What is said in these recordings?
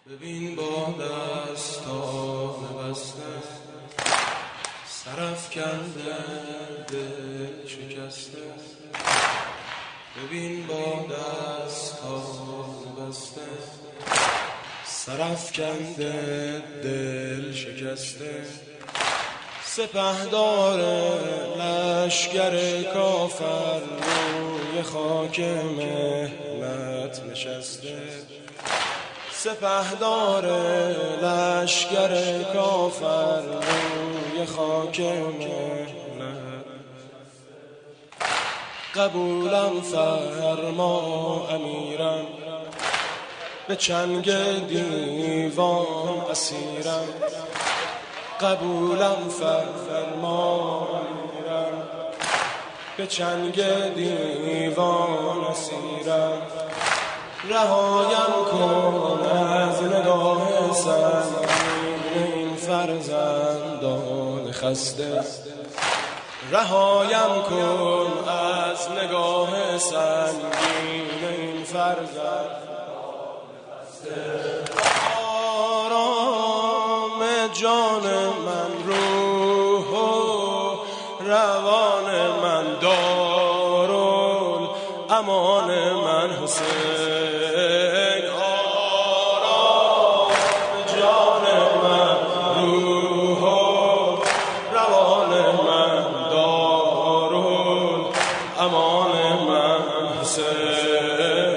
ببین با دستان بسته سرافکنده دل شکسته. ببین با دستان بسته سرافکنده دل شکسته. سپهدار لشگر کافر روی خاک مهنت نشسته. سپهدار لشگر کافر روی خاک مهنت. قبولم فرما امیرم به چنگ دیوان اسیرم. قبولم فرما امیرم به چنگ دیوان اسیرم. رهایم کن از نگاه سنگین این فرزندان خسته. رهایم کن از نگاه سنگین این فرزندان خسته. آرام جان من، روح و روان من، دارالامان من حسین. آرام جان من، روح و روان من، دارالامان من حسین.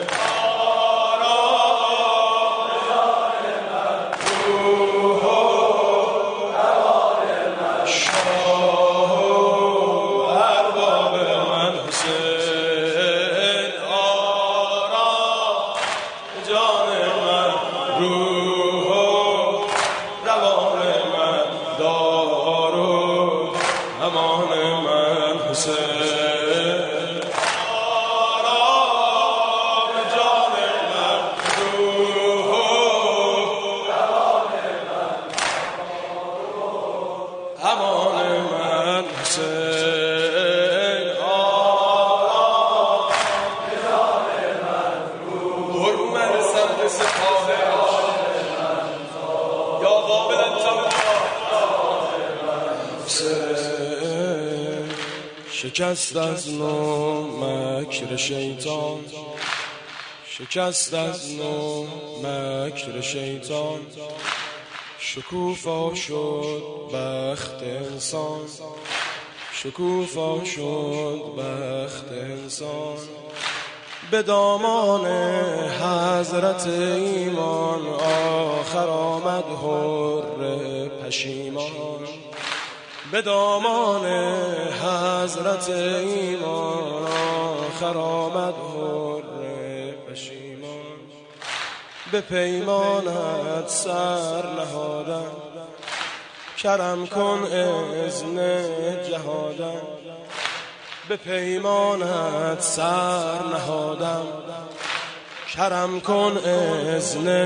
شکست از نو مکر شیطان، شکست از نو مکر شیطان. شکوفا شد بخت انسان، شکوفا شد بخت انسان. به دامان حضرت ایمان آخر آمد حر پشیمان. به دامان حضرت ایمان آخر آمد حر پشیمان. به پیمانت سر نهادم، کرم کن اذن جهادم. به پیمانت سر نهادم، کرم کن اذن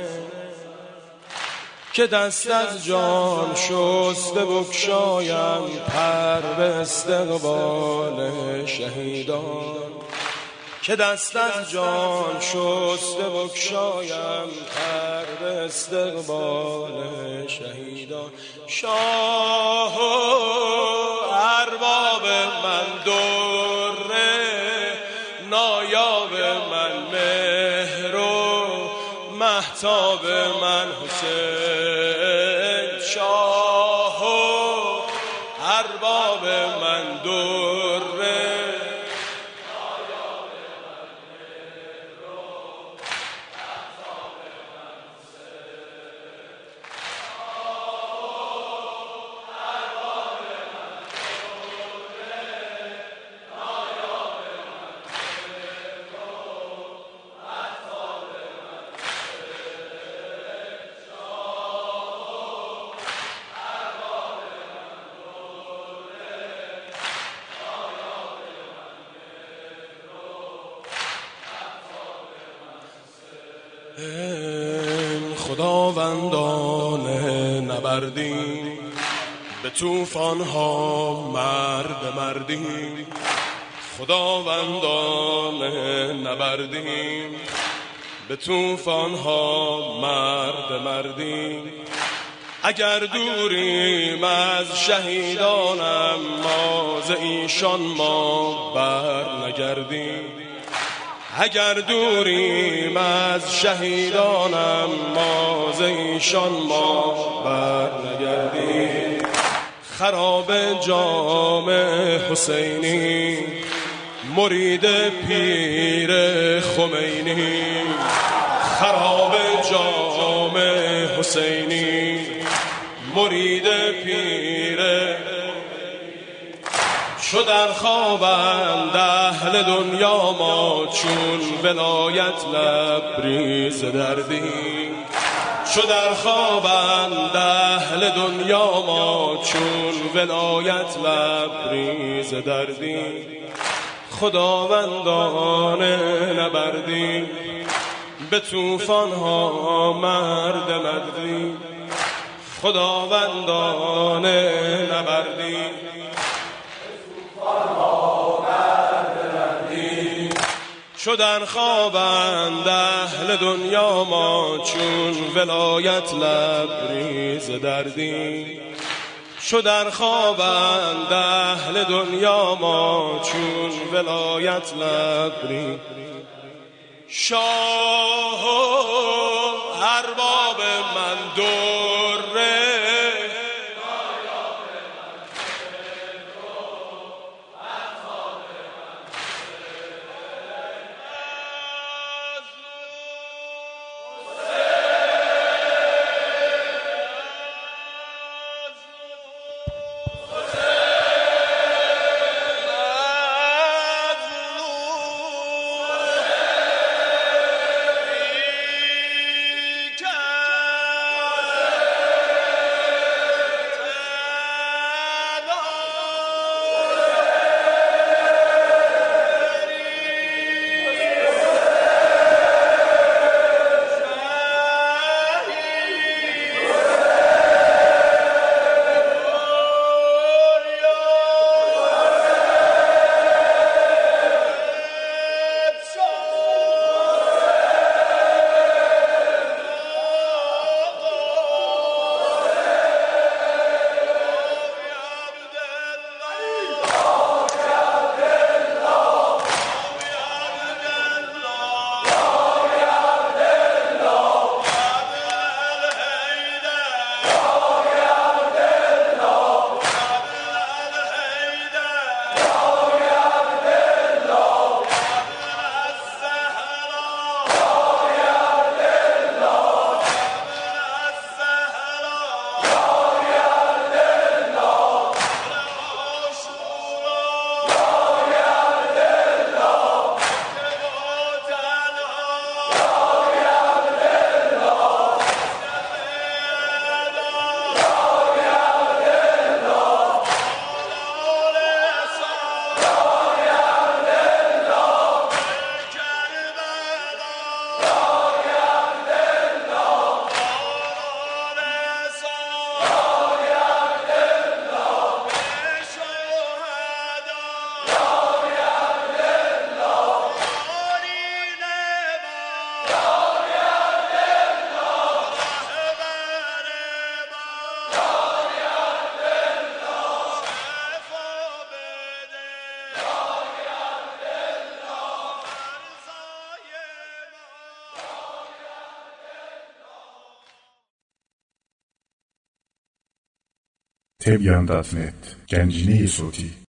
که دست از جان شسته بگشایم پر به استقبال شهیدان. که دست از جان شسته بگشایم پر به استقبال شهیدان. شاه و ارباب من، در نایاب من، مهر و مهتاب من حسین. شاه و ارباب من، در نایاب من، مهر و مهتاب من حسین. خداوندان نبردیم، به طوفان ها مرد مردیم. خداوندان نبردیم، به طوفان ها مرد مردیم. اگر دوریم از شهیدانم ما ز ایشان ما بر نگردیم. اگر دوریم از شهیدانم ما ز ایشان ما بر نگردیم. خراب جام حسینی مرید پیر خمینی. خراب جام حسینی مرید پیر. شد در خوابند اهل دنیا ما چون ولایت لبریز دردیم. شد در خوابند اهل دنیا ما چون ولایت لبریز دردیم. خداوندان نبردیم به طوفان ها مرد مردیم. خداوندان نبردیم شدن خوابند اهل دنیا ما چون ولایت لبریز دردیم. شدن خوابند اهل دنیا ما چون ولایت لبریز. شاه و ارباب من دوره Tebyan.net گنجینه صوتی